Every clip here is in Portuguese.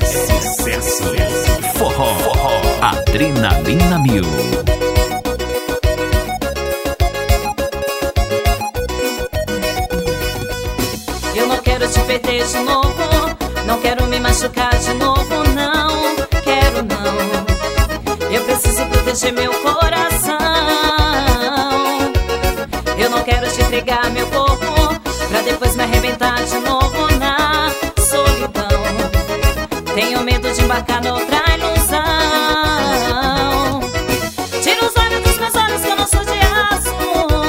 Sucesso. Forró. Adrenalina Mil. Eu não quero te perder de novo, não quero me machucar de novo, não quero não. Eu preciso proteger meu coração. Eu não quero te entregar meu corpo pra depois me arrebentar de novo na solidão. Tenho medo de embarcar noutra ilusão. Tira os olhos dos meus olhos que eu não sou de aço.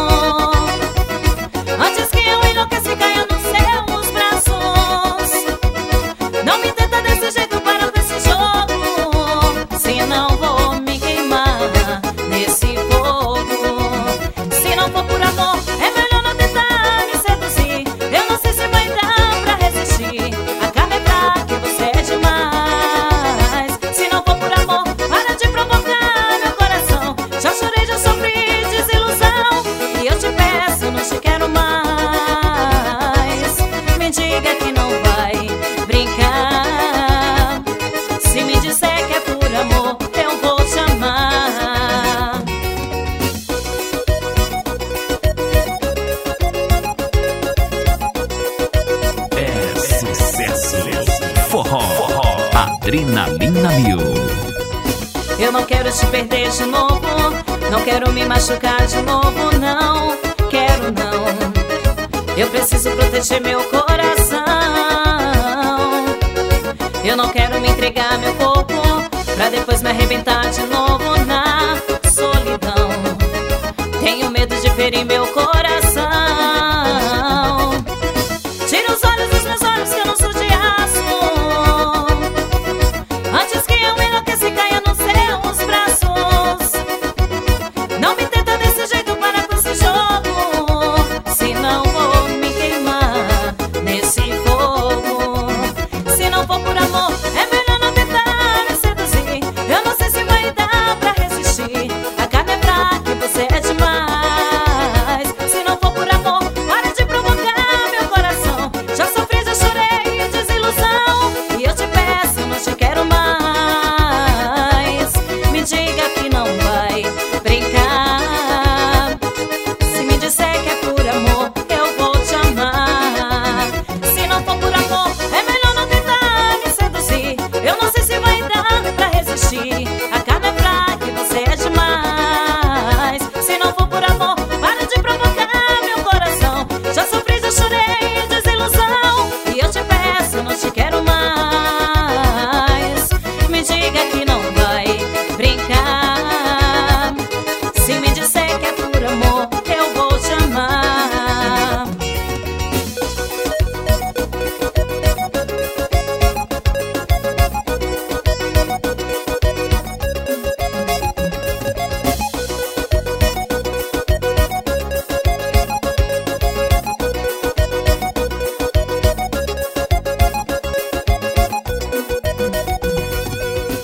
Antes que eu enlouqueça e caia nos seus braços. Não me tenta desse jeito, para com esse jogo, senão vou me queimar nesse fogo. Se não for por amor, é melhor não tentar me seduzir. Eu não sei se vai dar pra resistir. A carne é fraca e você é demais. Se não for por amor, para de provocar meu coração. Já chorei, já sofri desilusão, e eu te peço, eu não te quero mais. Me diga que não vai brincar. Se me disser que é por amor, eu vou te amar. É sucesso. Forró. Adrenalina Mil. Eu não quero te perder de novo, não quero me machucar de novo, não quero não. Eu preciso proteger meu coração. Eu não quero me entregar meu corpo pra depois me arrebentar de novo na solidão. Tenho medo de ferir meu coração.